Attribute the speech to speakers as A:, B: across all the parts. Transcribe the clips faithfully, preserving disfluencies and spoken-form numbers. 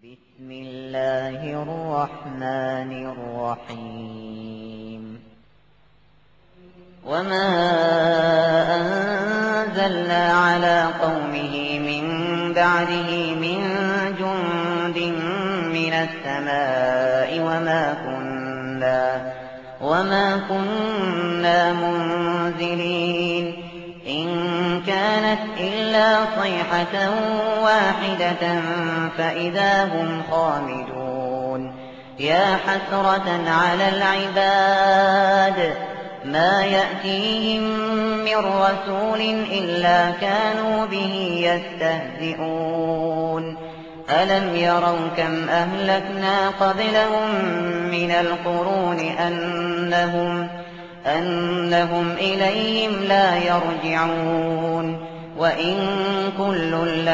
A: بسم الله الرحمن الرحيم وما أنزلنا على قومه من بعده من جند من السماء وما كنا, وما كنا منزلين إن كانت إلا صيحة واحدة فإذا هم خامدون يا حسرة على العباد ما يأتيهم من رسول إلا كانوا به يستهزئون ألم يروا كم أهلكنا قبلهم من القرون أنهم أنهم إليهم لا يرجعون وإن كل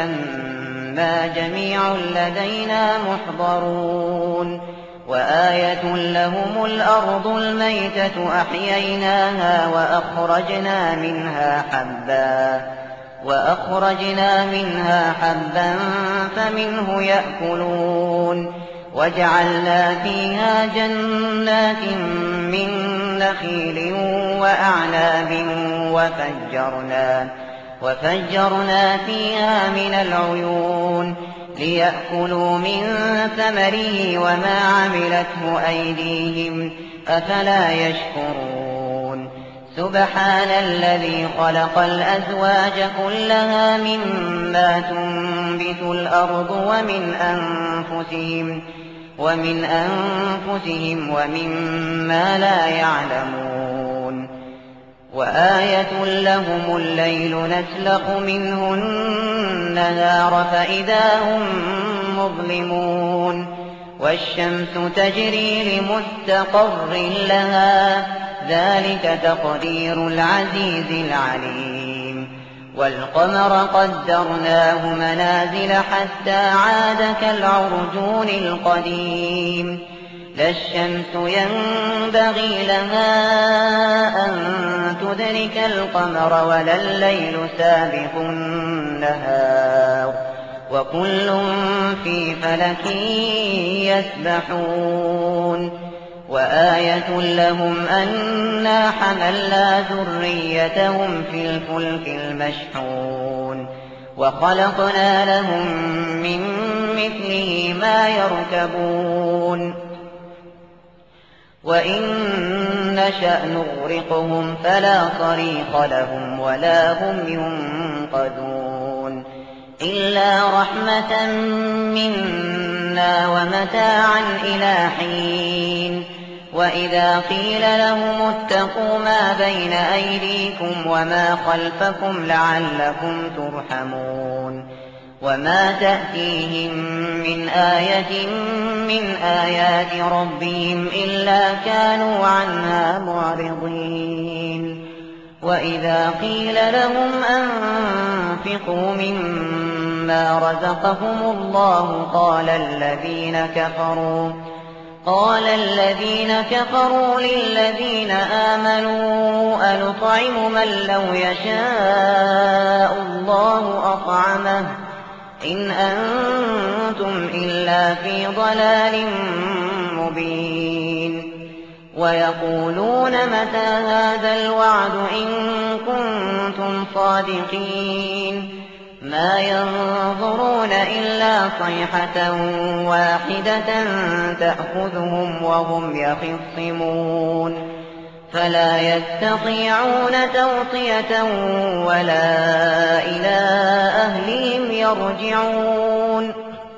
A: لما جميع لدينا محضرون وآية لهم الأرض الميتة أحييناها وأخرجنا منها حبا وأخرجنا منها حبا فمنه يأكلون وجعلنا فيها جنات من نخيل وأعناب وفجرنا, وفجرنا فيها من العيون ليأكلوا من ثمره وما عملته أيديهم أفلا يشكرون سبحان الذي خلق الأزواج كلها مما تنبت الأرض ومن أنفسهم ومن أنفسهم ومما لا يعلمون وآية لهم الليل نسلخ منه النهار فإذا هم مظلمون والشمس تجري لمستقر لها ذلك تقدير العزيز العليم والقمر قدرناه منازل حتى عاد كالعرجون القديم لا الشمس ينبغي لها أن تدرك القمر ولا الليل سابق النهار وكل في فلك يسبحون وآية لهم أنا حملنا ذريتهم في الفلك المشحون وخلقنا لهم من مثله ما يركبون وإن نشأ نغرقهم فلا صريخ لهم ولا هم ينقذون إلا رحمة منا ومتاعا إلى حين وإذا قيل لهم اتقوا ما بين أيديكم وما خلفكم لعلكم ترحمون وما تأتيهم من آية من آيات ربهم إلا كانوا عنها معرضين وإذا قيل لهم أنفقوا مما رزقكم الله قال الذين كفروا قال الذين كفروا للذين آمنوا أنطعم من لو يشاء الله أطعمه إن أنتم إلا في ضلال مبين ويقولون متى هذا الوعد إن كنتم صادقين ما ينظرون إلا صيحة واحدة تأخذهم وهم يخصمون فلا يستطيعون توصية ولا إلى أهلهم يرجعون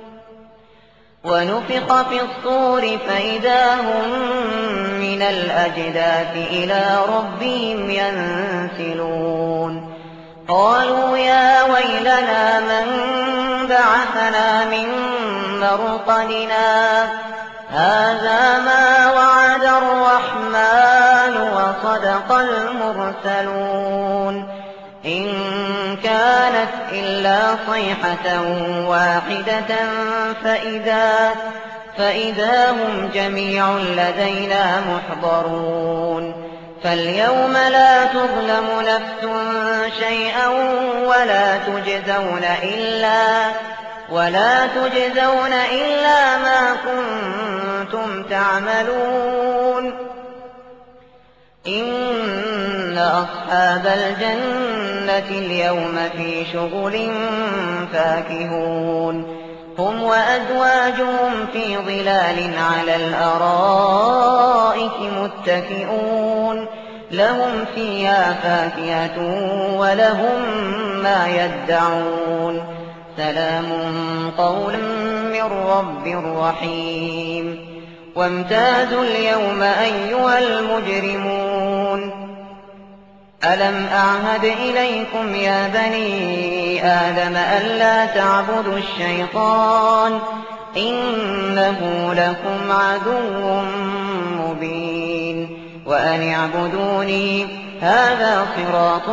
A: ونفخ في الصور فإذا هم من الأجداث إلى ربهم ينسلون قالوا يا ويلنا من بعثنا من مرقدنا هذا ما وعد الرحمن وصدق المرسلون إن كانت إلا صيحة واحدة فإذا, فإذا هم جميع لدينا محضرون فاليوم لا تظلم نفس شيئا ولا تجزون إلا ولا تجزون إلا ما كنتم تعملون إن أصحاب الجنة اليوم في شغل فاكهون هم وأزواجهم في ظلال على الأرائك متكئون لهم فيها فاكهة ولهم ما يدعون سلام قولا من رب رحيم وامتازوا اليوم أيها المجرمون ألم أعهد إليكم يا بني آدم ألا تعبدوا الشيطان إنه لكم عدو مبين وأن اعبدوني هذا صراط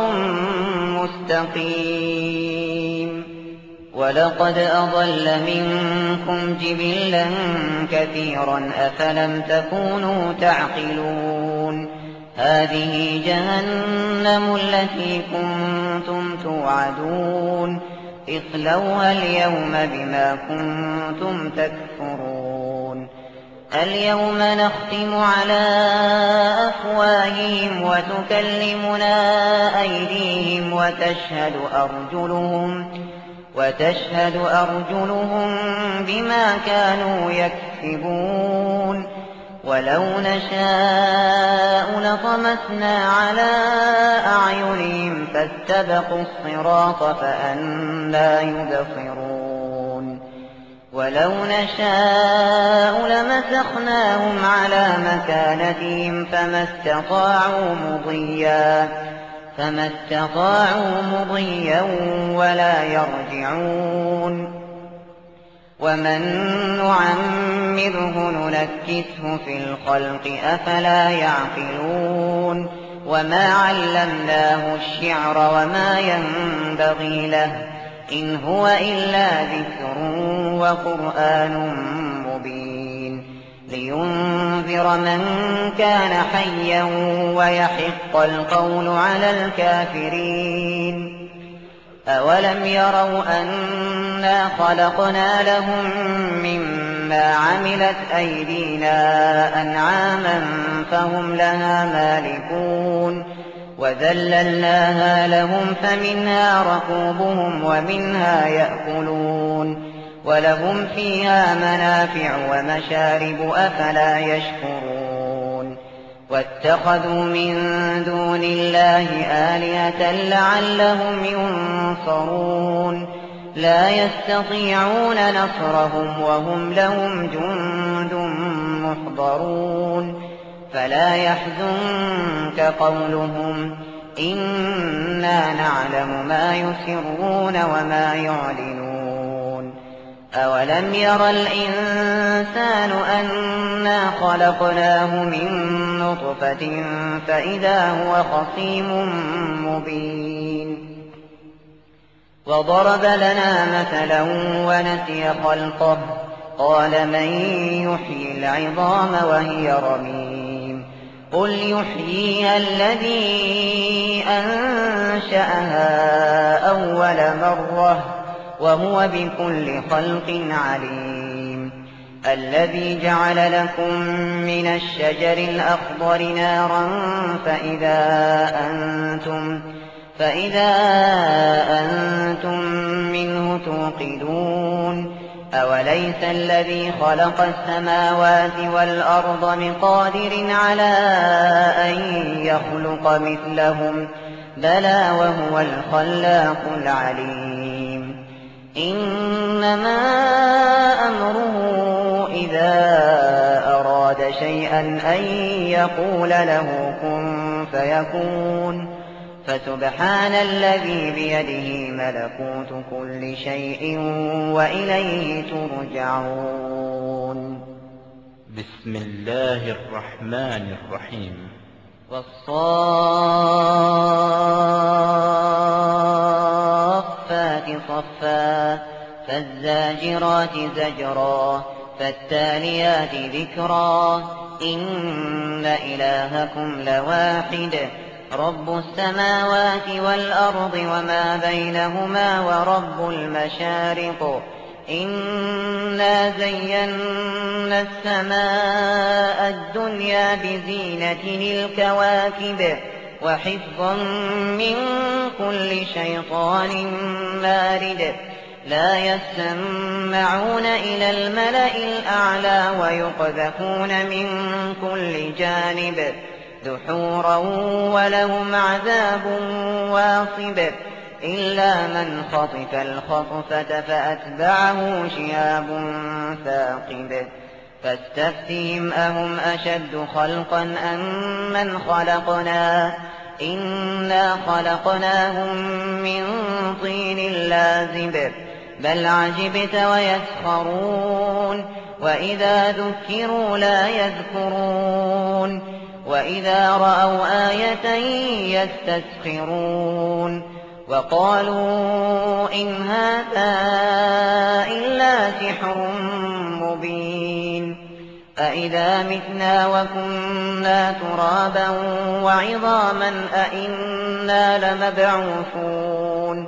A: مستقيم ولقد أضل منكم جبلا كثيرا أفلم تكونوا تعقلون هذه جهنم التي كنتم توعدون اصلوها اليوم بما كنتم تكفرون اليوم نختم على أفواههم وتكلمنا أيديهم وتشهد أرجلهم وتشهد أرجلهم بما كانوا يكسبون ولو نشاء لطمسنا على أعينهم فاستبقوا الصراط فأنى يبصرون ولو نشاء لمسخناهم على مكانتهم فما استطاعوا مضيا فما استطاعوا مضيا ولا يرجعون ومن نعمره ننكسه في الخلق أفلا يعقلون وما علمناه الشعر وما ينبغي له إن هو إلا ذكر وقرآن مبين لينذر من كان حيا ويحق القول على الكافرين أولم يروا أنا خلقنا لهم مما عملت أيدينا أنعاما فهم لها مالكون وذللناها لهم فمنها ركوبهم ومنها يأكلون ولهم فيها منافع ومشارب أفلا يشكرون واتخذوا من دون الله آلهة لعلهم ينصرون لا يستطيعون نصرهم وهم لهم جند محضرون فلا يحزنك قولهم إنا نعلم ما يسرون وما يعلنون أولم ير الإنسان أنا خلقناه من نطفة فإذا هو خصيم مبين وضرب لنا مثلا ونسي خلقه قال من يحيي العظام وهي رميم قل يحييها الذي أنشأها أول مرة وهو بكل خلق عليم الذي جعل لكم من الشجر الأخضر نارا فإذا أنتم فإذا أنتم منه توقدون أوليس الذي خلق السماوات والأرض بقادر على أن يخلق مثلهم بلى وهو الخلاق العليم إنما أمره إذا أراد شيئا أن يقول له كن فيكون فسبحان الذي بيده ملكوت كل شيء وإليه ترجعون
B: بسم الله الرحمن الرحيم
A: والصافات صفا فالزاجرات زجرا فالتاليات ذكرا إن إلهكم لواحد رب السماوات والأرض وما بينهما ورب المشارق إنا زينا السماء الدنيا بزينة الكواكب وحفظا من كل شيطان مارد لا يسمعون إلى الملأ الأعلى ويقذفون من كل جانب دحورا ولهم عذاب واصب إلا من خطف الخطفة فأتبعه شهاب ثاقب فاستفتهم أهم أشد خلقا أم من خلقنا إنا خلقناهم من طين لازب بل عجبت ويسخرون وإذا ذكروا لا يذكرون وإذا رأوا آية يستسخرون وقالوا إن هذا إلا سحر مبين أإذا متنا وكنا ترابا وعظاما أإنا لمبعوثون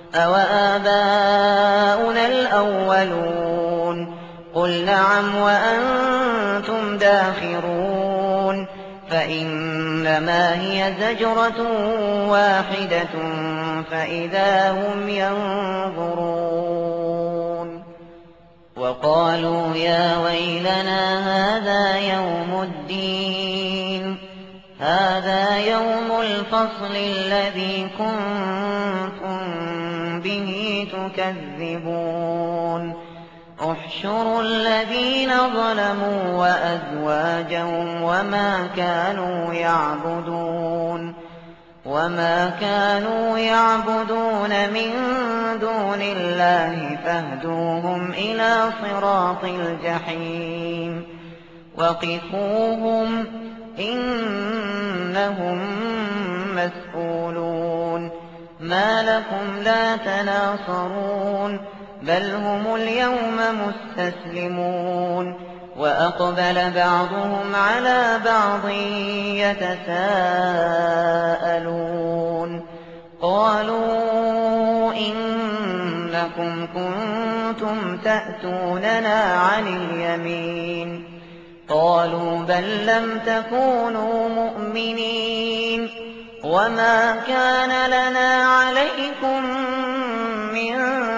A: أوآباؤنا الأولون قل نعم وأنتم داخرون فإنما هي زجرة واحدة فإذا هم ينظرون وقالوا يا ويلنا هذا يوم الدين هذا يوم الفصل الذي كنتم به تكذبون احشروا الذين ظلموا وأزواجهم وما كانوا يعبدون وما كانوا يعبدون من دون الله فاهدوهم إلى صراط الجحيم وقفوهم إنهم مسؤولون ما لكم لا تناصرون بل هم اليوم مستسلمون وأقبل بعضهم على بعض يتساءلون قالوا إنكم كنتم تأتوننا عن اليمين قالوا بل لم تكونوا مؤمنين وما كان لنا عليكم من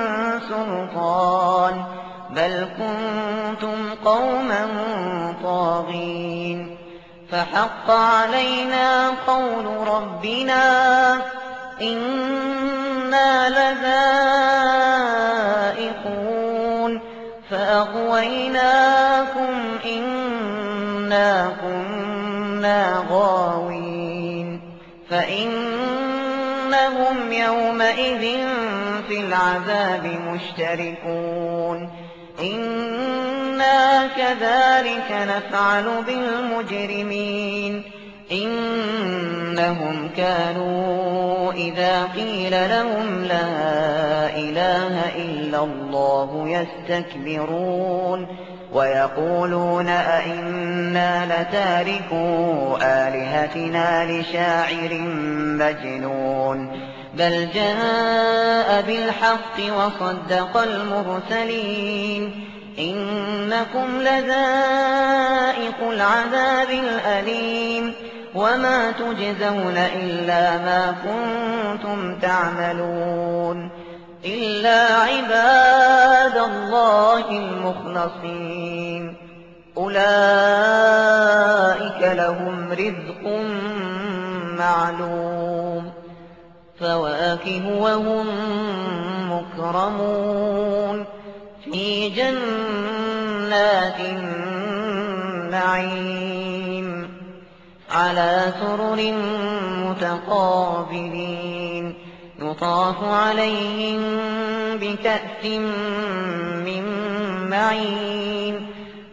A: سلطان بل كنتم قوما طاغين فحق علينا قول ربنا إنا لذائقون فأغويناكم إنا كنا غاوين فإنهم يومئذ في العذاب مشتركون إنا كذلك نفعل بالمجرمين إنهم كانوا إذا قيل لهم لا إله إلا الله يستكبرون ويقولون أئنا لتاركو آلهتنا لشاعر مجنون بل جاء بالحق وصدق المرسلين إنكم لذائق العذاب الأليم وما تجزون إلا ما كنتم تعملون إلا عباد الله المخلصين أولئك لهم رزق معلوم فواكه وهم مكرمون في جنات النعيم على سرر متقابلين يطاف عليهم بكأس من معين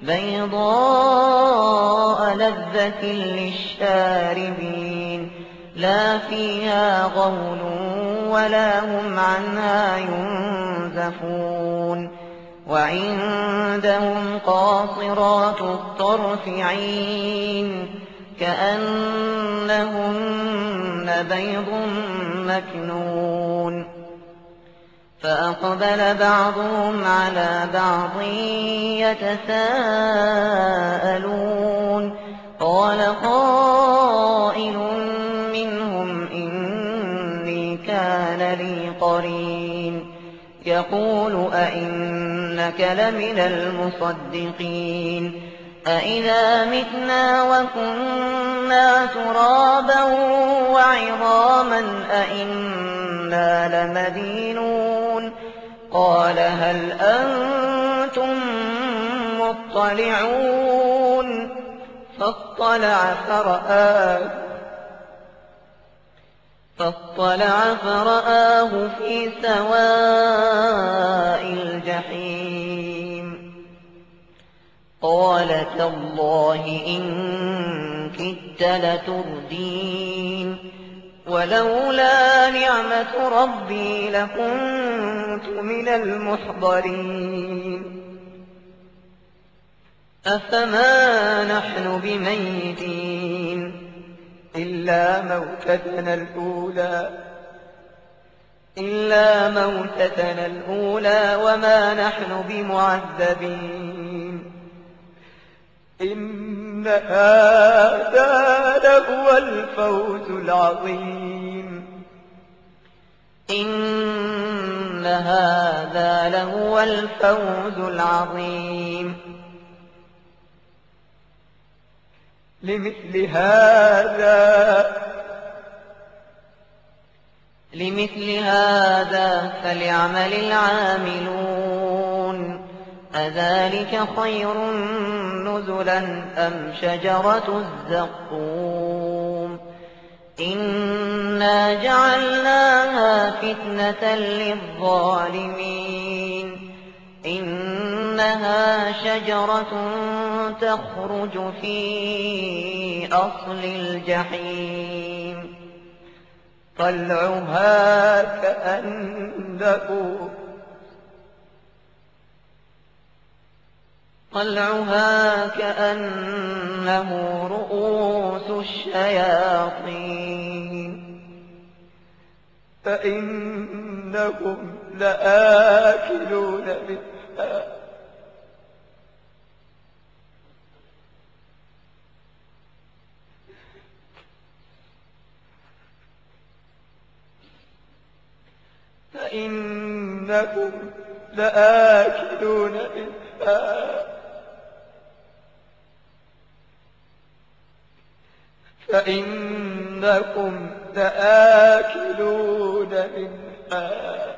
A: بيضاء لذة للشاربين لا فيها غول ولا هم عنها ينزفون وعندهم قاصرات الطرف عين كأنهن بيض مكنون فأقبل بعضهم على بعض يتساءلون قال قائل منهم إني كان لي قرين يقول أئنك لمن المصدقين أئذا متنا وكنا ترابا وعظاما أئنا لمدينون قال هل أنتم مطلعون فاطلع فرآه فاطلع فرآه في سواء الجحيم قال تالله إن كدت لتردين ولولا نعمة ربي لكنت من المحضرين أفما نحن بميتين إلا موتتنا الأولى إلا موتتنا الأولى وما نحن بمعذبين إن هذا لهو الفوز العظيم إن هذا لهو الفوز العظيم لمثل هذا لمثل هذا فليعمل العاملون أذلك خير نزلا أم شجرة الزقوم إنا جعلناها فتنة للظالمين إنها شجرة تخرج في أصل الجحيم طلعها كأنه طلعها كأنه رؤوس الشياطين فإنهم لآكلون منها فإنهم لآكلون منها فإنكم لآكلون منها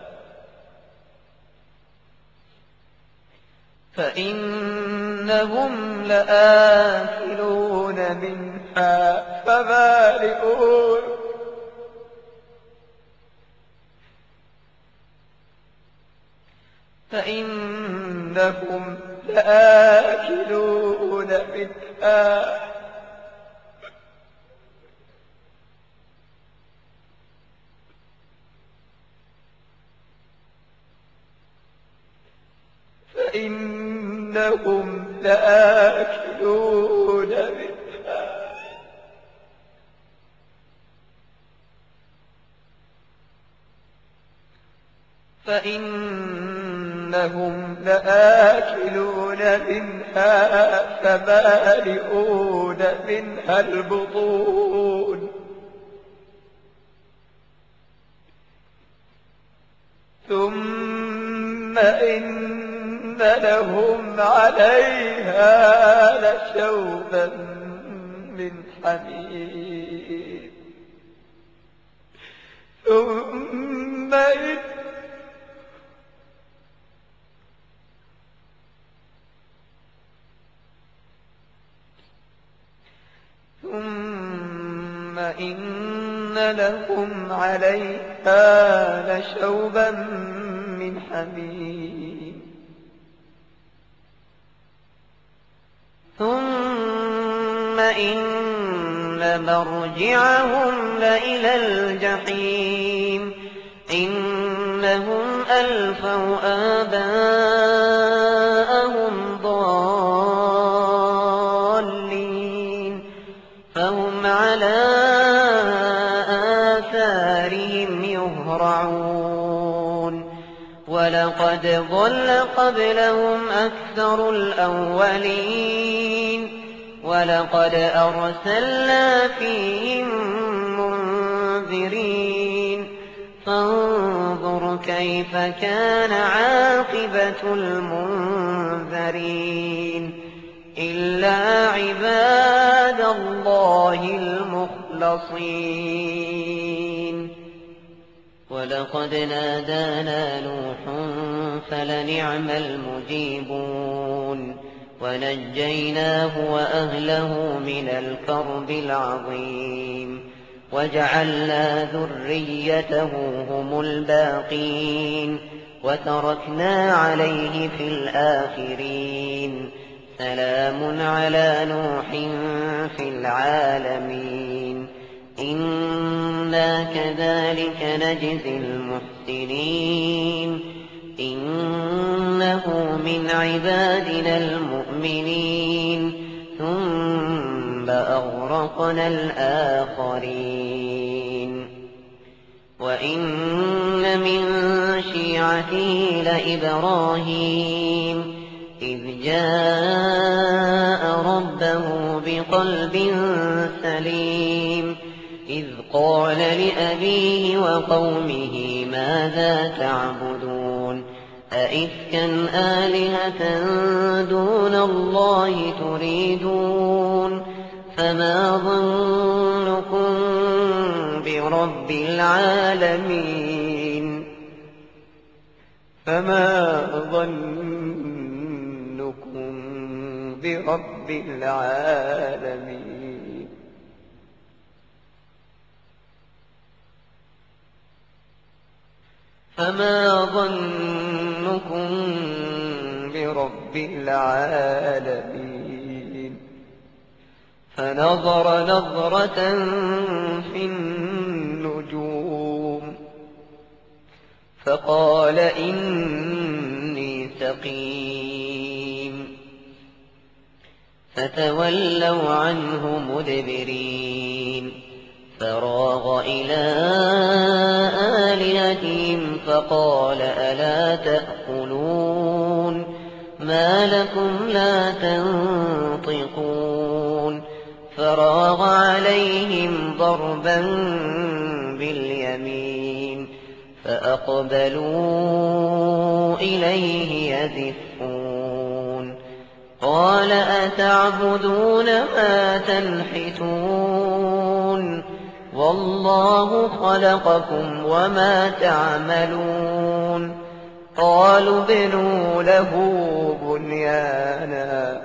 A: فإنهم لآكلون منها فمالئون فإنكم لآكلون منها فإنهم لآكلون منها فإنهم لآكلون منها فمالئون منها البطون ثم إن لهم عليها لشوبا من حميم ثم إن ثم إن لهم عليها لشوبا من حميم ثم إن مرجعهم لإلى الجحيم إنهم ألفوا آباءهم ضالين فهم على آثارهم يهرعون قد ضل قبلهم أكثر الأولين ولقد أرسلنا فيهم منذرين فانظر كيف كان عاقبة المنذرين إلا عباد الله المخلصين ولقد نادانا نوح فلنعم المجيبون ونجيناه وأهله من الكرب العظيم وجعلنا ذريته هم الباقين وتركنا عليه في الآخرين سلام على نوح في العالمين إنا كذلك نجزي المحسنين إنه من عبادنا المؤمنين ثم أغرقنا الآخرين وإن من شيعته لإبراهيم إذ جاء ربه بقلب سليم إذ قال لأبيه وقومه ماذا تعبدون أئفكا آلهة دون الله تريدون فما ظنكم برب العالمين فما ظنكم برب العالمين فما ظنكم برب العالمين فنظر نظرة في النجوم فقال إني سقيم فتولوا عنه مدبرين فراغ إلى آلهتهم فقال ألا تأكلون ما لكم لا تنطقون فراغ عليهم ضربا باليمين فأقبلوا إليه يزفون قال أتعبدون ما تنحتون والله خلقكم وما تعملون قالوا ابنوا له بنيانا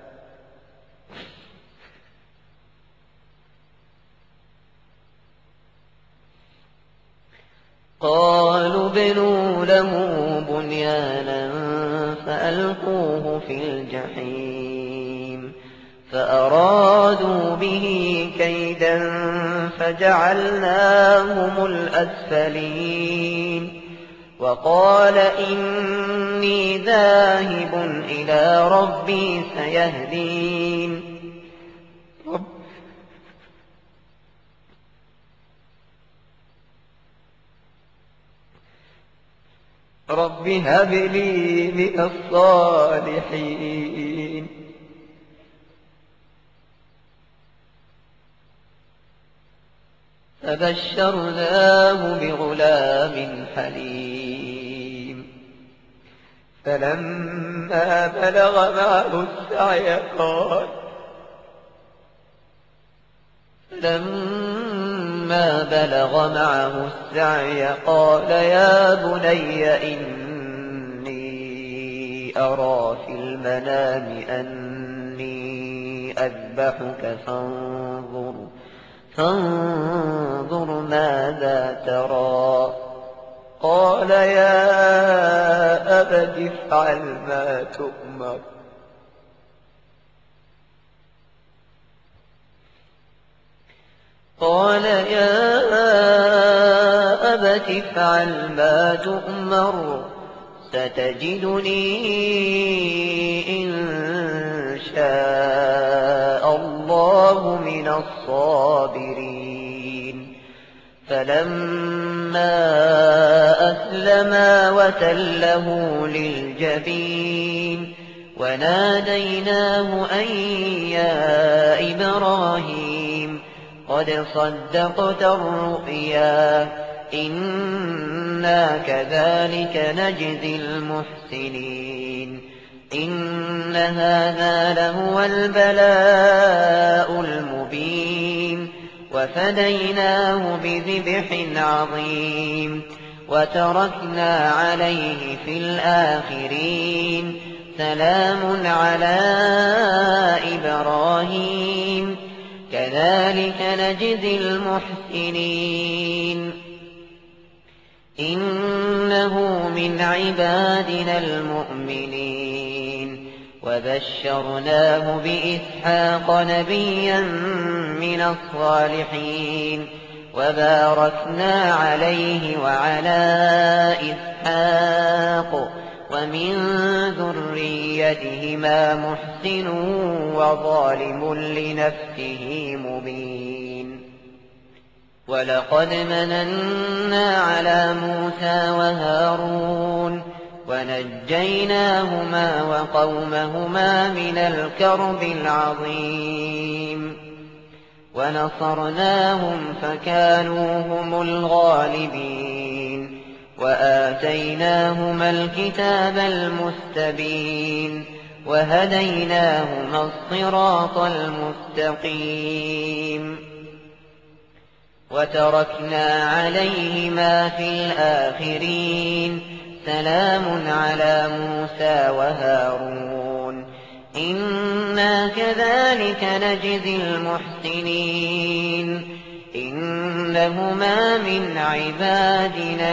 A: قالوا ابنوا له بنيانا فألقوه في الجحيم فأرادوا به كيدا فجعلناهم الأسفلين وقال إني ذاهب إلى ربي سيهدين رب رب هب لي من الصالحين فبشرناه بغلام حليم فلما بلغ معه السعي قال فلما بلغ معه السعي قال يا بني إني أرى في المنام أني أذبحك فانظر فانظر ماذا ترى قال يا أبت افعل ما تؤمر قال يا أبت افعل ما تؤمر ستجدني إن شاء الله من الصابرين فلما وأسلما وتله للجبين وناديناه أن يا إبراهيم قد صدقت الرؤيا إنا كذلك نجزي المحسنين إن هذا لهو البلاء المبين وفديناه بذبح عظيم وتركنا عليه في الآخرين سلام على إبراهيم كذلك نجزي المحسنين إنه من عبادنا المؤمنين وبشرناه بإسحاق نبيا من الصالحين وباركنا عليه وعلى إسحاق ومن ذريتهما محسن وظالم لنفسه مبين ولقد مننا على موسى وهارون ونجيناهما وقومهما من الكرب العظيم ونصرناهم فكانوا هم الغالبين وآتيناهما الكتاب المستبين وهديناهما الصراط المستقيم وتركنا عليهما في الآخرين سلام على موسى وهارون إنا كذلك نجزي المحسنين إنهما من عبادنا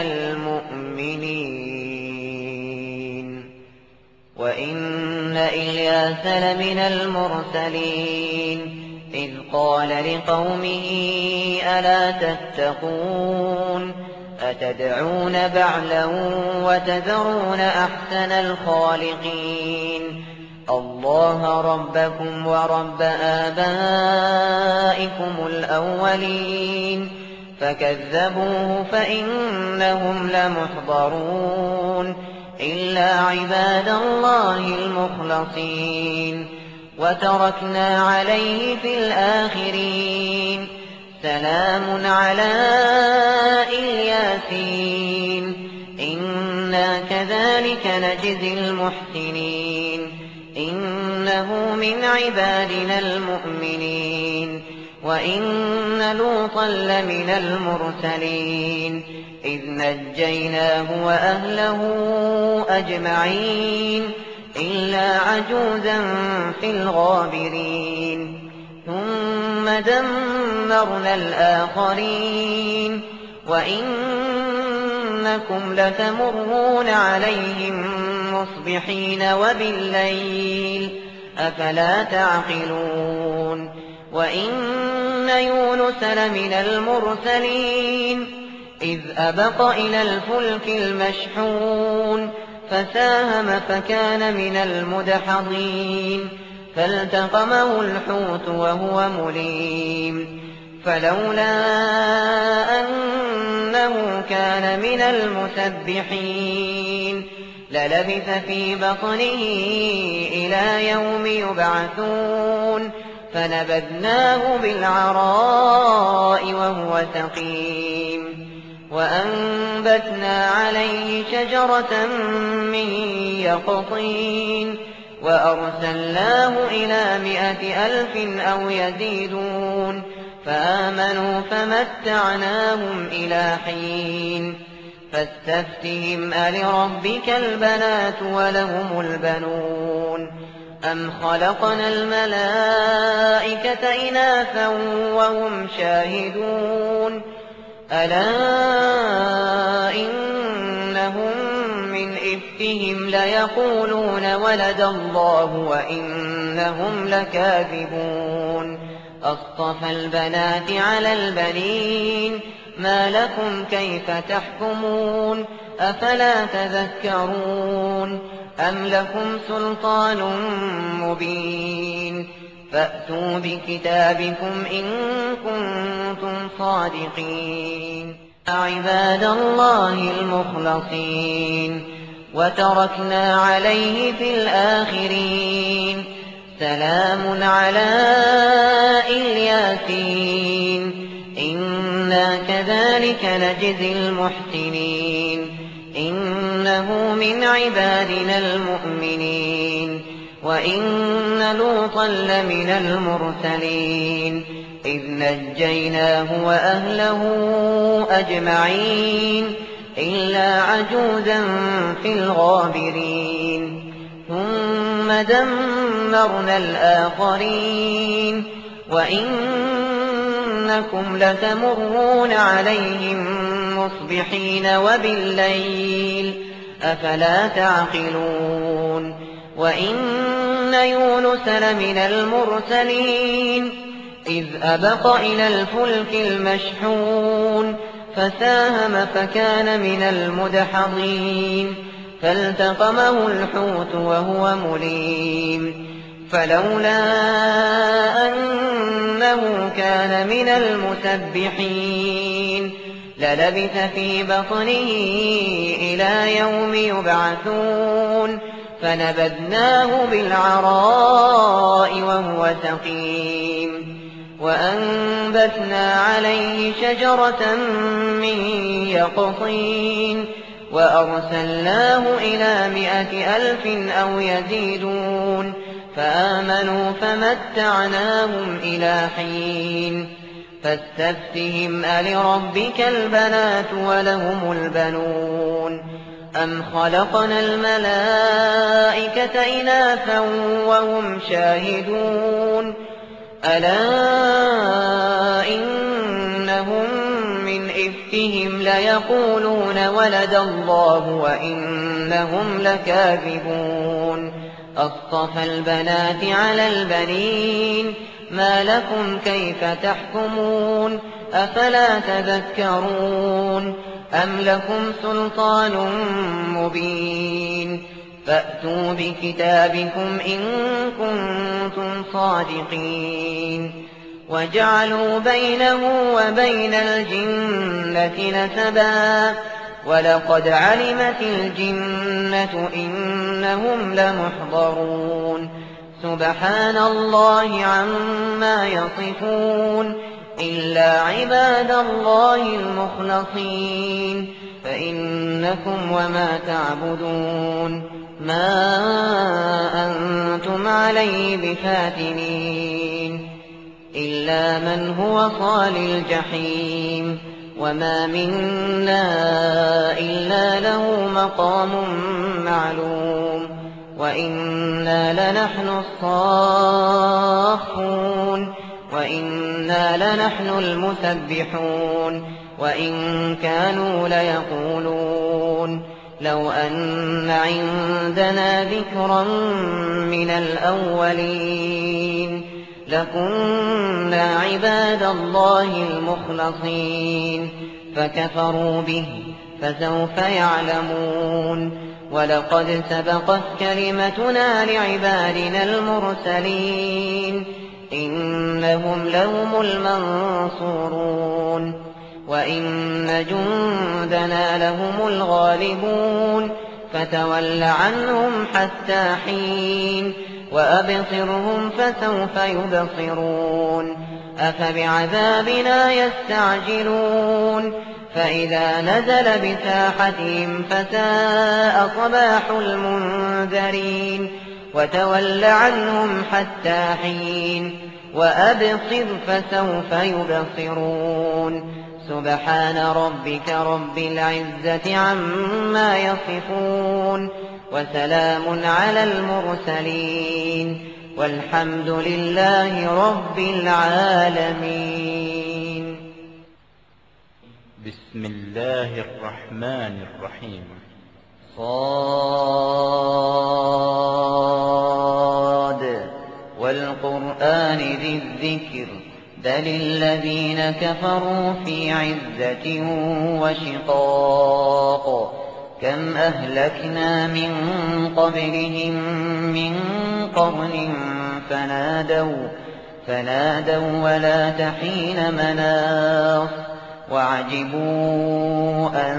A: المؤمنين وإن إلياس لمن المرسلين إذ قال لقومه ألا تتقون أتدعون بعلا وتذرون أحسن الخالقين الله ربكم ورب آبائكم الأولين فكذبوه فإنهم لمحضرون إلا عباد الله المخلصين وتركنا عليه في الآخرين سلام على الياسين إنا كذلك نجزي المحسنين إنه من عبادنا المؤمنين وإن لوطا لمن المرسلين إذ نجيناه وأهله أجمعين إلا عجوزا في الغابرين ثم دمرنا الآخرين وإنكم لتمرون عليهم مصبحين وبالليل أفلا تعقلون وإن يونس لمن المرسلين إذ أبق إلى الفلك المشحون فساهم فكان من المدحضين فالتقمه الحوت وهو مليم فلولا أنه كان من المسبحين للبث في بطنه إلى يوم يبعثون فنبذناه بالعراء وهو سقيم وأنبتنا عليه شجرة من يقطين وأرسلناه إلى مائة ألف أو يزيدون فآمنوا فمتعناهم إلى حين فاستفتهم ألربك البنات ولهم البنون أم خلقنا الملائكة إناثا وهم شاهدون ألا إنهم من إفكهم ليقولون ولد الله وإنهم لكاذبون أصطفى البنات على البنين ما لكم كيف تحكمون أفلا تذكرون أم لكم سلطان مبين فأتوا بكتابكم إن كنتم صادقين عباد الله المخلصين وتركنا عليه في الآخرين سلام على الياسين إنا كذلك نجزي المحسنين إنه من عبادنا المؤمنين وإن لوطا لمن المرسلين إذ نجيناه وأهله أجمعين إلا عجوزا في الغابرين ثم دمرنا الآخرين وإنكم لتمرون عليهم مصبحين وبالليل أفلا تعقلون وإن يونس لمن المرسلين إذ أبق إلى الفلك المشحون فساهم فكان من المدحضين فالتقمه الحوت وهو مليم فلولا أنه كان من المسبحين للبث في بطنه إلى يوم يبعثون فنبذناه بالعراء وهو سقيم وأنبتنا عليه شجرة من يقطين وأرسلناه إلى مائة ألف أو يزيدون فآمنوا فمتعناهم إلى حين فاستفتهم ألربك البنات ولهم البنون أم خلقنا الملائكة إناثا وهم شاهدون ألا إنهم من إفكهم ليقولون ولد الله وإنهم لكاذبون أصطفى البنات على البنين ما لكم كيف تحكمون أفلا تذكرون أم لكم سلطان مبين فأتوا بكتابكم إن كنتم صادقين وجعلوا بينه وبين الجنة نسبا ولقد علمت الجنة إنهم لمحضرون سبحان الله عما يصفون إلا عباد الله المخلصين فإنكم وما تعبدون ما أنتم عليه بفاتنين إلا من هو صال الجحيم وما منا إلا له مقام معلوم وإنا لنحن الصافون وإنا لنحن المسبحون وإن كانوا ليقولون لو أن عندنا ذكرا من الأولين لكنا عباد الله المخلصين فكفروا به فسوف يعلمون ولقد سبقت كلمتنا لعبادنا المرسلين إنهم لهم المنصورون وإن جندنا لهم الغالبون فتول عنهم حتى حين وأبصرهم فسوف يبصرون أفبعذابنا يستعجلون فإذا نزل بساحتهم فساء صباح المنذرين وتول عنهم حتى حين وأبصر فسوف يبصرون سبحان ربك رب العزة عما يصفون وسلام على المرسلين والحمد لله رب العالمين.
B: بسم الله الرحمن الرحيم.
A: صاد والقرآن ذي الذكر بل الذين كفروا في عزة وشقاق كم أهلكنا من قبلهم من قرن فنادوا, فنادوا ولا تحين مناص
C: وعجبوا أن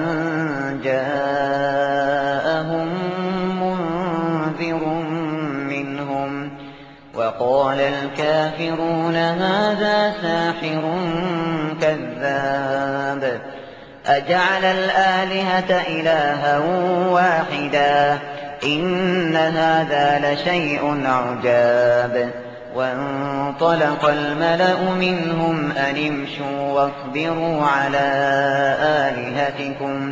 C: جاءهم منذر منهم وقال الكافرون هذا ساحر كذاب أجعل الآلهة إلها واحدا إن هذا لشيء عجاب وانطلق الملأ منهم أن امشوا واصبروا على آلهتكم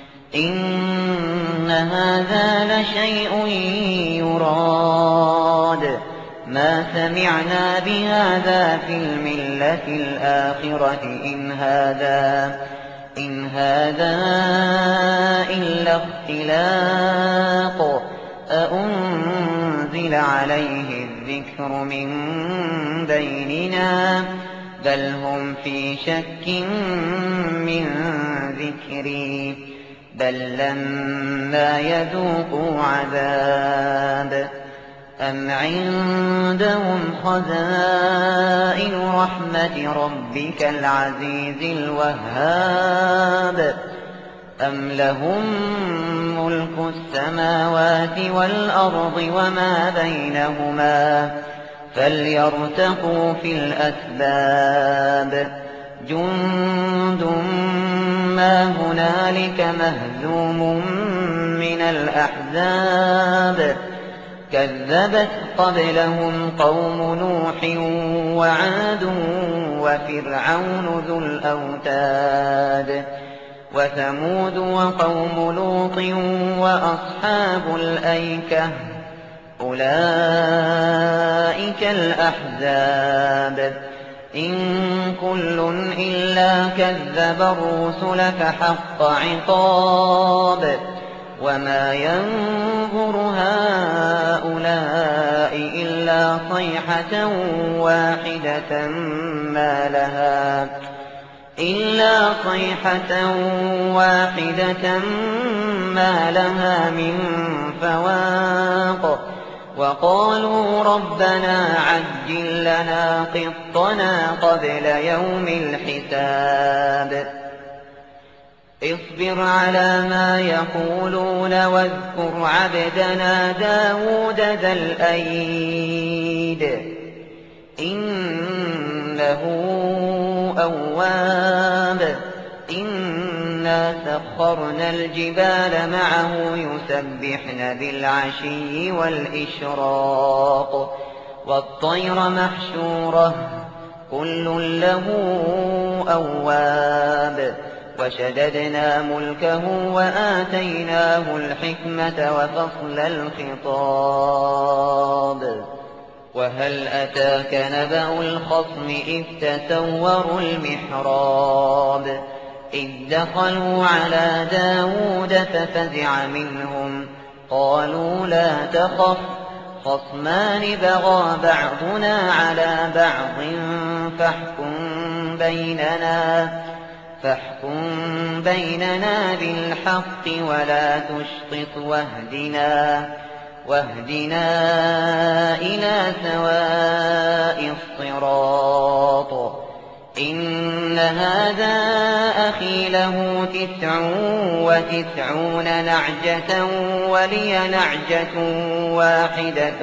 C: إن هذا لشيء يراد ما سمعنا بهذا في الملة الآخرة إن هذا إن هذا إلا اختلاق أأنزل عليه الذكر من بيننا بل هم في شك من ذكري بل لما يذوقوا عذاب أم عندهم خزائن رحمة ربك العزيز الوهاب أم لهم ملك السماوات والأرض وما بينهما فليرتقوا في الأسباب جند ما هنالك مهزوم من الأحزاب كذبت قبلهم قوم نوح وعاد وفرعون ذو الأوتاد وثمود وقوم لوط وأصحاب الأيكة أولئك الأحزاب إن كل إلا كذب الرسل فحق عقاب وما ينظر هؤلاء إلا صيحة واحدة ما لها إلا صيحة واحدة ما لها من فواق وقالوا ربنا عجل لنا قطنا قبل يوم الحساب اصبر على ما يقولون واذكر عبدنا داود ذا الأيد إنه أواب إنا سخرنا الجبال معه يسبحن بالعشي والإشراق والطير محشورة كل له أواب وشددنا ملكه وآتيناه الحكمة وفصل الخطاب وهل أتاك نبأ الخصم إذ تسوروا المحراب إذ دخلوا على داود ففزع منهم قالوا لا تخف خصمان بغى بعضنا على بعض فاحكم بيننا فاحكم بيننا بالحق ولا تشطط واهدنا واهدنا إلى سواء الصراط إن هذا أخي له تسع وتسعون نعجة ولي نعجة واحدة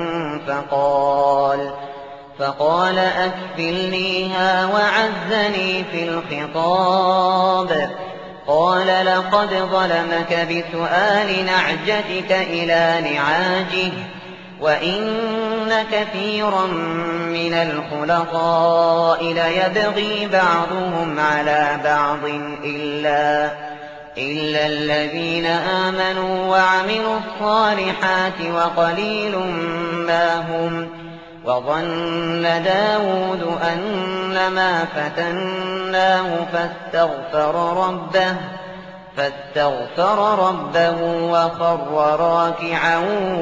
C: فقال فقال أكفلنيها وعزني في الخطاب قال لقد ظلمك بسؤال نعجتك إلى نعاجه وإن كثيرا من الخلطاء ليبغي بعضهم على بعض إلا, إلا الذين آمنوا وعملوا الصالحات وقليل ما هم وظن داود أنما فتناه فاستغفر ربه فاستغفر ربه وخر راكعا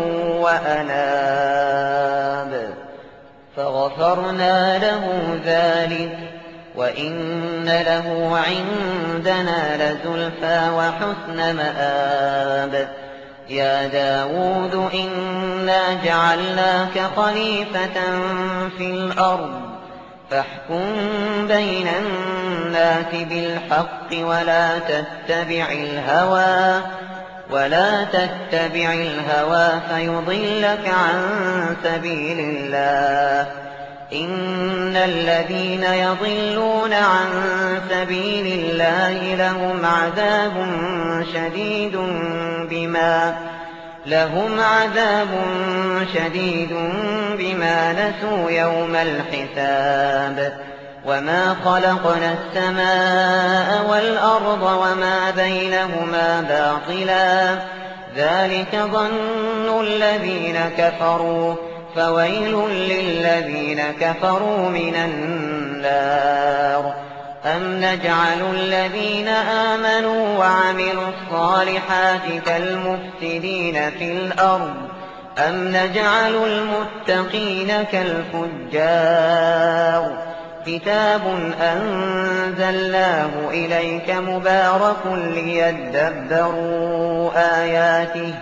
C: وأناب فغفرنا له ذلك وإن له عندنا لزلفى وحسن مآب يا داود إنا جعلناك خليفة في الأرض فاحكم بين الناس بالحق ولا تتبع الهوى ولا تتبع الهوى فيضلك عن سبيل الله إن الذين يضلون عن سبيل الله لهم عذاب شديد بما لهم عذاب شديد بما نسوا يوم الحساب وما خلقنا السماء والأرض وما بينهما باطلا ذلك ظن الذين كفروا فويل للذين كفروا من النار أم نجعل الذين آمنوا وعملوا الصالحات كالمفسدين في الأرض أم نجعل المتقين كالفجار كتاب أنزلناه إليك مبارك ليدبروا آياته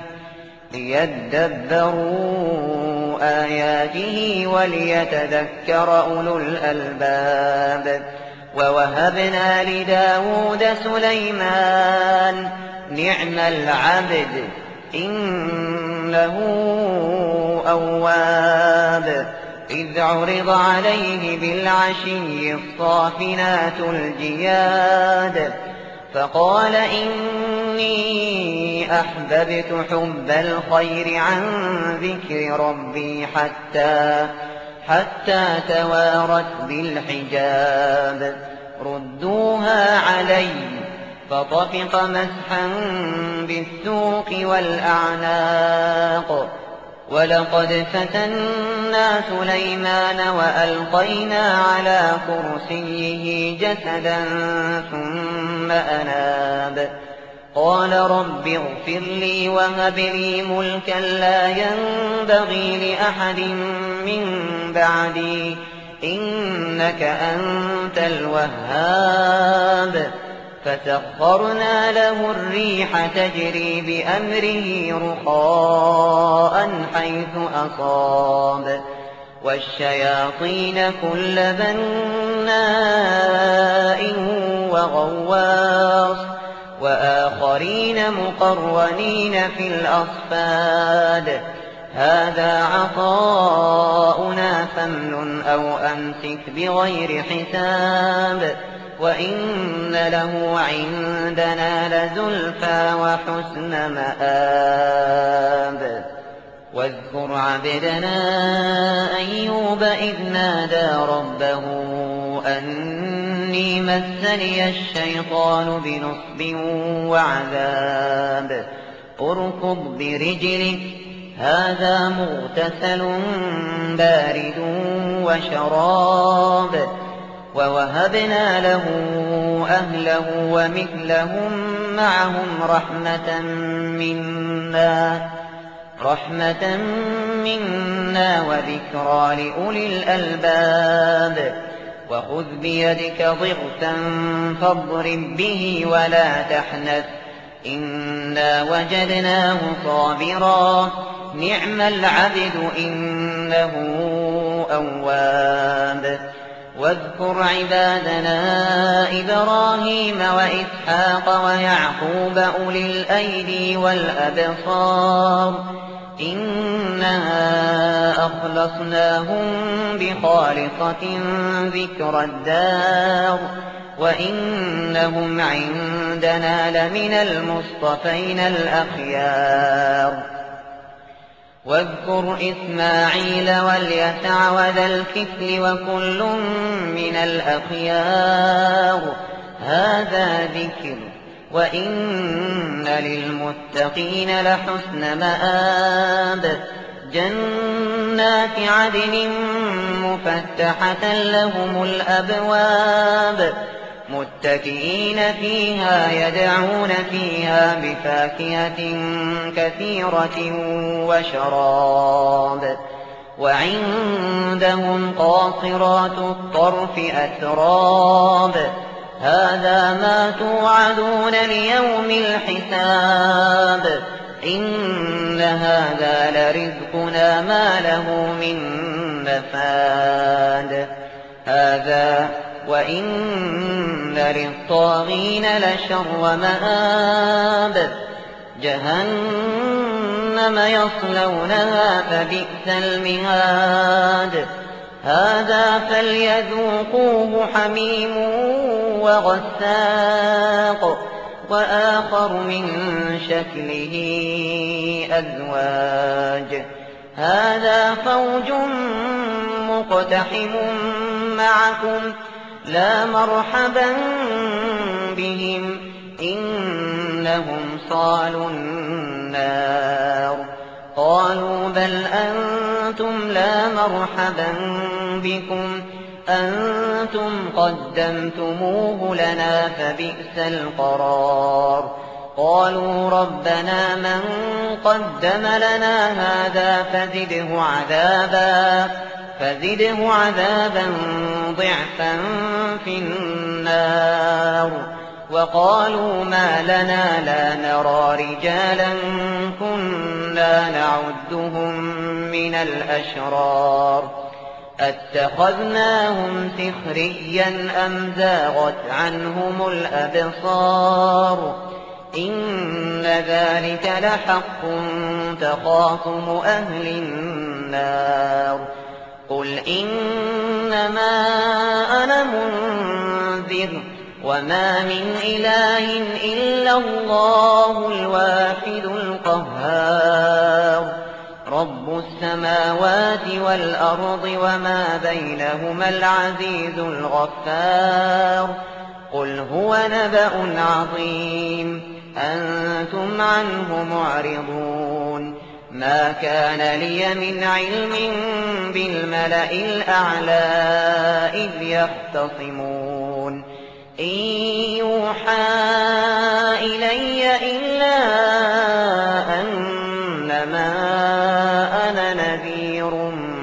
C: ليدبروا آياته وليتذكر أولو الألباب ووهبنا لداود سليمان نعم العبد إنه أواب إذ عرض عليه بالعشي الصافنات الجياد فقال إني أحببت حب الخير عن ذكر ربي حتى حتى توارت بالحجاب ردوها علي فطفق مسحا بالسوق والأعناق ولقد فتنا سليمان وألقينا على كرسيه جسدا ثم أناب قال رب اغفر لي وهب لي ملكا لا ينبغي لأحد من بعدي إنك أنت الوهاب فسخرنا له الريح تجري بأمره رخاء حيث أصاب والشياطين كل بناء وغواص وآخرين مقرنين في الأصفاد هذا عطاؤنا فامنن أو أمسك بغير حساب وإن له عندنا لزلفى وحسن مآب واذكر عبدنا أيوب إذ نادى ربه أني مسني الشيطان بنصب وعذاب اركض برجلك هذا مغتسل بارد وشراب ووهبنا له أهله ومثلهم معهم رحمة منا رحمة منا وذكرى لأولي الألباب وخذ بيدك ضغثا فاضرب به ولا تحنث إنا وجدناه صابرا نعم العبد إنه أواب واذكر عبادنا إبراهيم وإسحاق ويعقوب أولي الأيدي والأبصار إنا أخلصناهم بخالصة ذكر الدار وإنهم عندنا لمن المصطفين الأخيار واذكر إسماعيل واليسع وذا الكفل وكل من الأخيار هذا ذكر وإن للمتقين لحسن مآب جنات عدن مفتحة لهم الأبواب متكئين فيها يدعون فيها بفاكهة كثيرة وشراب وعندهم قاصرات الطرف أتراب هذا ما توعدون ليوم الحساب إن هذا لرزقنا ما له من نفاد هَٰذَا وَإِنَّ لِلطَّاغِينَ لَشَرَّ مَآبٍ جَهَنَّمَ يَصْلَوْنَهَا فَبِئْسَ الْمِهَادُ هَٰذَا فَلْيَذُوقُوهُ حَمِيمٌ وَغَسَّاقٌ وَآخَرُ مِن شَكْلِهِ أَزْوَاجٌ هَٰذَا فَوْجٌ مُّقْتَحِمٌ مَّعَكُمْ لَا مَرْحَبًا بِهِمْ إِنَّهُمْ صَالُو النَّارِ قَالُوا بَلْ أَنتُمْ لَا مَرْحَبًا بِكُمْ أَنتُمْ قَدَّمْتُمُوهُ لَنَا فَبِئْسَ الْقَرَارُ قَالُوا رَبَّنَا مَن قَدَّمَ لَنَا هَٰذَا فَزِدْهُ عَذَابًا فَزِدْهُ عَذَابًا ضِعْفًا فِي النَّارِ وَقَالُوا مَا لَنَا لَا نَرَىٰ رِجَالًا كُنَّا نَعُدُّهُم مِّنَ الْأَشْرَارِ أَتَّخَذْنَاهُمْ سِخْرِيًّا أَمْ زَاغَتْ عَنْهُمُ الْأَبْصَارُ إِنَّ ذَٰلِكَ لَحَقٌّ تَخَاصُمُ أَهْلِ النَّارِ قُلْ إِنَّمَا أَنَا مُنذِرٌ وَمَا مِنْ إِلَٰهٍ إِلَّا اللَّهُ الْوَاحِدُ الْقَهَّارُ رَبُّ السَّمَاوَاتِ وَالْأَرْضِ وَمَا بَيْنَهُمَا الْعَزِيزُ الْغَفَّارُ قُلْ هُوَ نَبَأٌ عَظِيمٌ أَنتُمْ عَنْهُ مُعْرِضُونَ مَا كَانَ لِيَ مِنْ عِلْمٍ بِالْمَلَإِ الْأَعْلَىٰ إِذْ يَخْتَصِمُونَ إِن يُوحَىٰ إِلَيَّ إِلَّا أَنَّمَا أَنَا نَذِيرٌ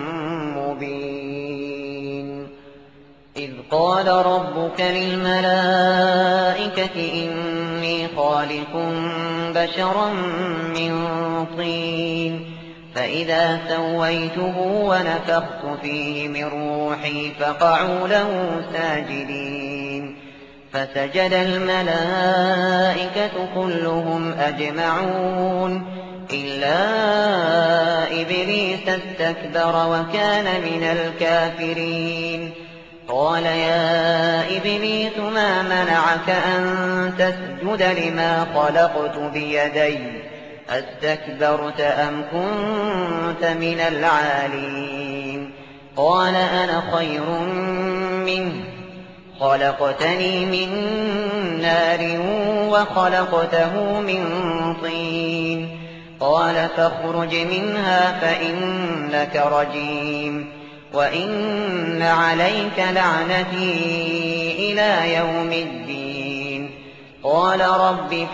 C: مُّبِينٌ إِذْ قَالَ رَبُّكَ لِلْمَلَائِكَةِ إِنِّي خَالِقٌ بَشَرًا مِّن طِينٍ فَإِذَا سَوَّيْتُهُ وَنَفَخْتُ فِيهِ مِن رُّوحِي فَقَعُوا لَهُ سَاجِدِينَ فَسَجَدَ الْمَلَائِكَةُ كُلُّهُمْ أَجْمَعُونَ إِلَّا إِبْلِيسَ اسْتَكْبَرَ وَكَانَ مِنَ الْكَافِرِينَ قَالَ يَا إِبْلِيسُ مَا مَنَعَكَ أَن تَسْجُدَ لِمَا خَلَقْتُ بِيَدَيَّ أَسْتَكْبَرْتَ أَمْ كُنتَ مِنَ الْعَالِينَ قَالَ أَنَا خَيْرٌ مِّنْهُ خَلَقْتَنِي مِن نَّارٍ وَخَلَقْتَهُ مِن طِينٍ قَالَ فَاخْرُجْ مِنْهَا فَإِنَّكَ رَجِيمٌ وَإِنَّ عَلَيْكَ لَعْنَتِي إِلَىٰ يَوْمِ الدِّينِ قَالَ رَبِّ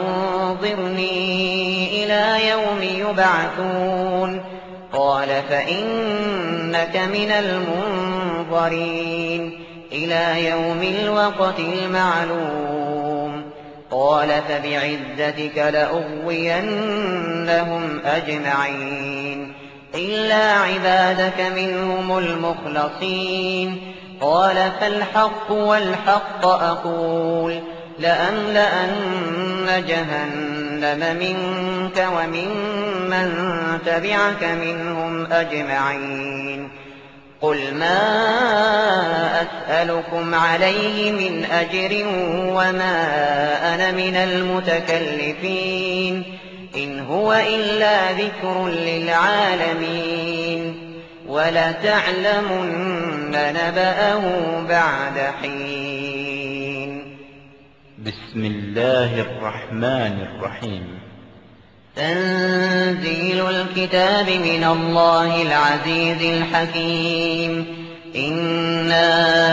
C: فَأَنظِرْنِي إِلَىٰ يَوْمِ يُبْعَثُونَ قَالَ فَإِنَّكَ مِنَ الْمُنظَرِينَ إِلَىٰ يَوْمِ الْوَقْتِ الْمَعْلُومِ قَالَ فَبِعِزَّتِكَ لَأُغْوِيَنَّهُمْ أَجْمَعِينَ إِلَّا عِبَادَكَ مِنْهُمُ الْمُخْلَصِينَ قَالَ فَالْحَقُّ وَالْحَقَّ أَقُولُ لَأَمْلَأَنَّ جَهَنَّمَ مِنكَ وَمِمَّن تَبِعَكَ مِنْهُمْ أَجْمَعِينَ قُلْ مَا أَسْأَلُكُمْ عَلَيْهِ مِنْ أَجْرٍ وَمَا أَنَا مِنَ الْمُتَكَلِّفِينَ إِنْ هُوَ إِلَّا ذِكْرٌ لِّلْعَالَمِينَ وَلَتَعْلَمُنَّ نَبَأَهُ بَعْدَ حِينٍ
B: بسم الله الرحمن الرحيم
C: تنزيل الكتاب من الله العزيز الحكيم إنا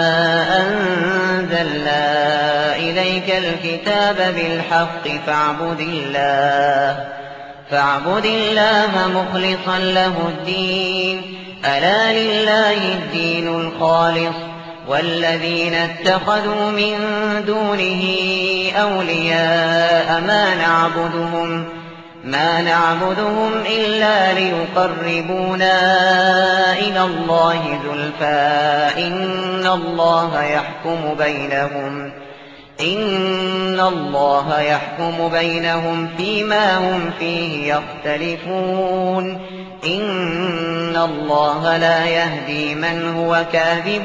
C: أنزلنا إليك الكتاب بالحق فاعبد الله فاعبد الله مخلصا له الدين ألا لله الدين الخالص والذين اتخذوا من دونه أولياء ما نعبدهم ما نعبدهم إلا ليقربونا إلى الله زلفى إن الله يحكم بينهم إن الله يحكم بينهم فيما هم فيه يختلفون إن الله لا يهدي من هو كاذب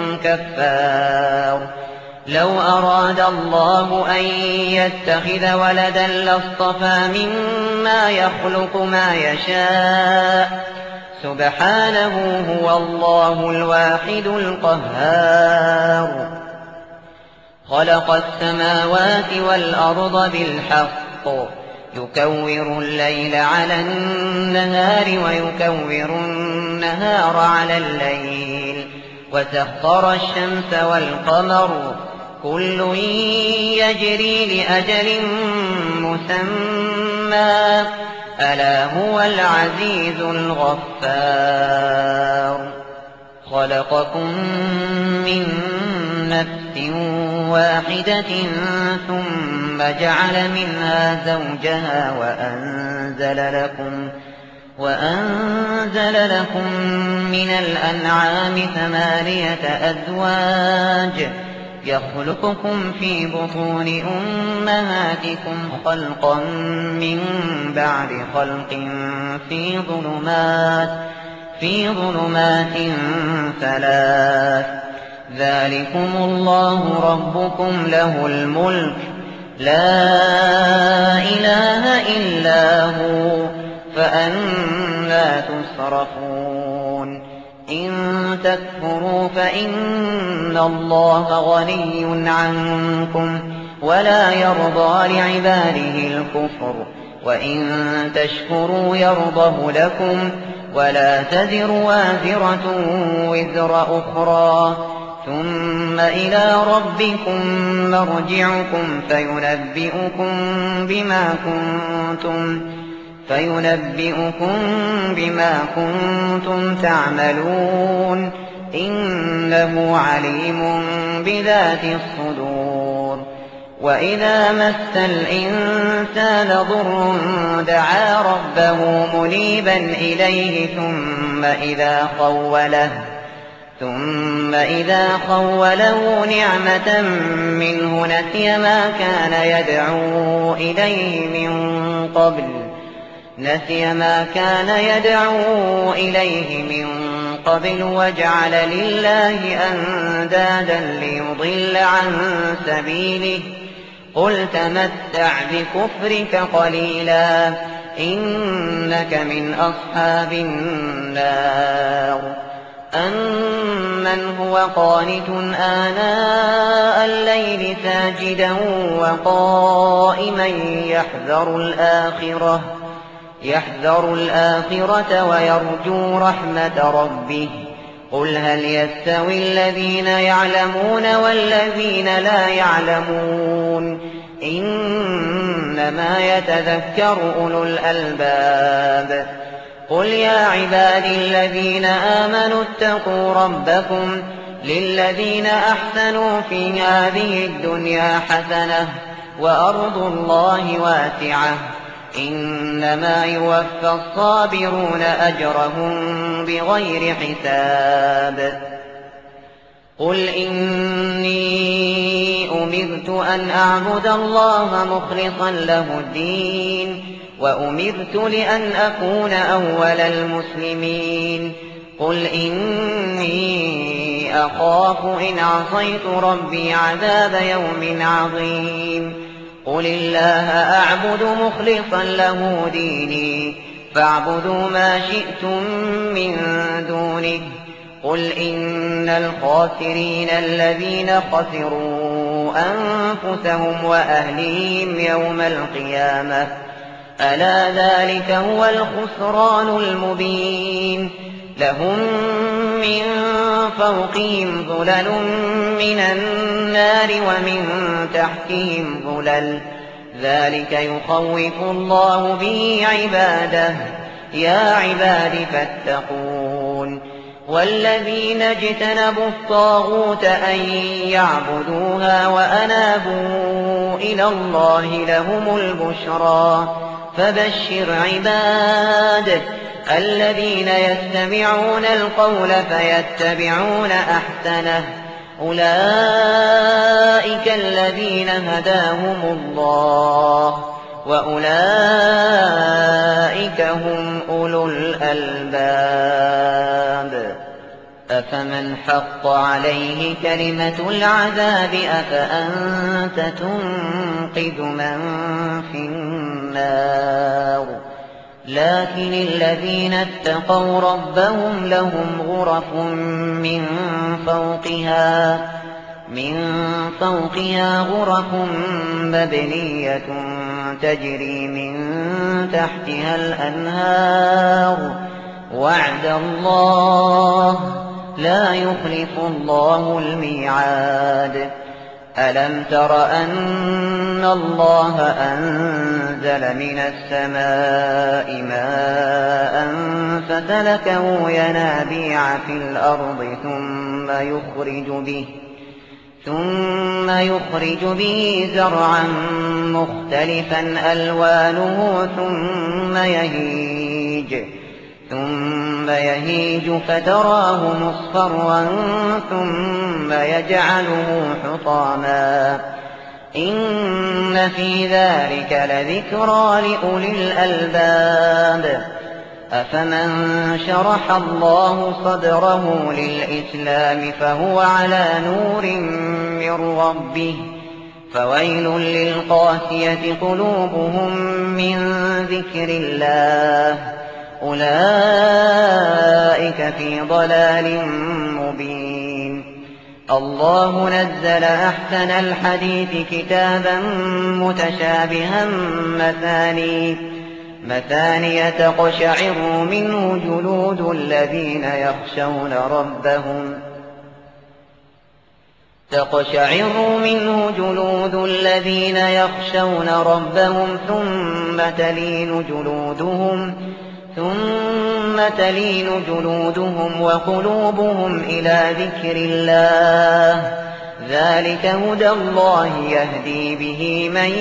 C: كفار لو أراد الله أن يتخذ ولدا لاصطفى مما يخلق ما يشاء سبحانه هو الله الواحد القهار خلق السماوات والأرض بالحق يكور الليل على النهار ويكور النهار على الليل وسخر الشمس والقمر كل يجري لأجل مسمى ألا هو العزيز الغفار خلقكم من نفس واحدة ثم جعل منها زوجها وأنزل لكم وأنزل لكم من الأنعام ثمانية أزواج يخلقكم في بطون أمهاتكم خلقا من بعد خلق في ظلمات في ظلمات ثلاث ذلكم الله ربكم له الملك لا إله إلا هو فأنى تصرفون إن تكفروا فإن الله غني عنكم ولا يرضى لعباده الكفر وإن تشكروا يرضه لكم ولا تزر وازرة وزر أخرى ثم إلى ربكم مرجعكم فينبئكم بما كنتم فينبئكم بما كنتم تعملون إنه عليم بذات الصدور وإذا مس الإنسان ضر دعا ربه منيبا إليه ثم إذا خوله ثم إذا خوله نعمة منه نسي ما كان يدعو إليه من قبل نسي ما كان يدعو إليه من قبل وجعل لله أندادا ليضل عن سبيله قل تمتع بكفرك قليلا إنك من أصحاب النار أمن هو قانت آناء الليل ساجدا وقائما يحذر الآخرة يحذر الآخرة ويرجو رحمة ربه قل هل يستوي الذين يعلمون والذين لا يعلمون إنما يتذكر أولو الألباب قل يا عبادي الذين آمنوا اتقوا ربكم للذين أحسنوا في هذه الدنيا حسنة وأرض الله واسعة إنما يوفى الصابرون أجرهم بغير حساب قل إني أمرت أن أعبد الله مخلصا له الدين وأمرت لأن أكون أول المسلمين قل إني أخاف إن عصيت ربي عذاب يوم عظيم قل الله أعبد مخلصا له ديني فاعبدوا ما شئتم من دونه قل إن الخاسرين الذين خسروا أنفسهم وأهليهم يوم القيامة ألا ذلك هو الخسران المبين لهم من فوقهم ظلل من النار ومن تحتهم ظلل ذلك يخوف الله به عباده يا عباد فاتقون والذين اجتنبوا الطاغوت أن يعبدوها وأنابوا إلى الله لهم البشرى فبشر عباد الذين يستمعون القول فيتبعون أحسنه أولئك الذين هداهم الله وأولئك هم أولو الألباب أفمن حق عليه كلمة العذاب أفأنت تنقذ من في النار لكن الذين اتقوا ربهم لهم غرف من فوقها من فوقها غرف مبنية تجري من تحتها الأنهار وعد الله لا يخلف الله الميعاد ألم تر أن الله أنزل من السماء ماء فسلكه ينابيع في الأرض ثم يخرج به ثم يخرج به زرعا مختلفا ألوانه ثم يهيج ثم يهيج فتراه مصفرا ثم يجعله حطاما إن في ذلك لذكرى لأولي الألباب أفمن شرح الله صدره للإسلام فهو على نور من ربه فويل للقاسية قلوبهم من ذكر الله أولئك في ضلال مبين الله نزل أحسن الحديث كتابا متشابها مثاني مثاني تقشعر منه جلود الذين يخشون ربهم تقشعر منه جلود الذين يخشون ربهم ثم تلين جلودهم ثم تلين جلودهم وقلوبهم إلى ذكر الله ذلك هدى الله يهدي به من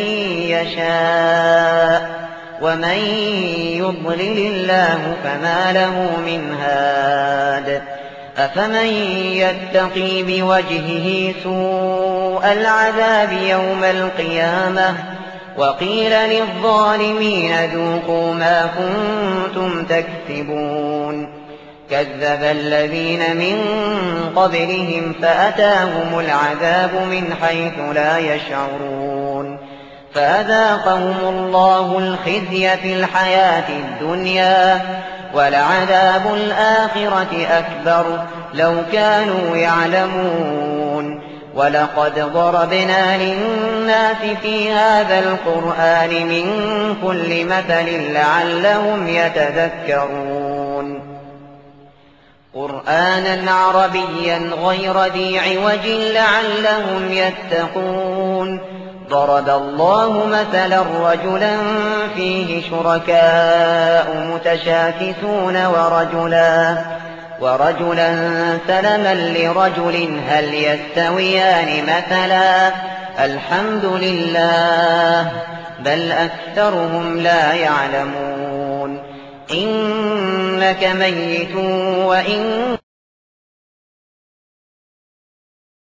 C: يشاء ومن يضلل الله فما له من هاد أفمن يتقي بوجهه سوء العذاب يوم القيامة وقيل للظالمين ذوقوا ما كنتم تكسبون كذب الذين من قبلهم فأتاهم العذاب من حيث لا يشعرون فأذاقهم الله الخزي في الحياة الدنيا ولعذاب الآخرة أكبر لو كانوا يعلمون ولقد ضربنا للناس في هذا القرآن من كل مثل لعلهم يتذكرون قرآنا عربيا غير ذي عوج لعلهم يتقون ضرب الله مثلا رجلا فيه شركاء متشاكسون ورجلا ورجلا سلما لرجل هل يستويان مثلا الحمد لله بل أكثرهم لا يعلمون إنك ميت وإن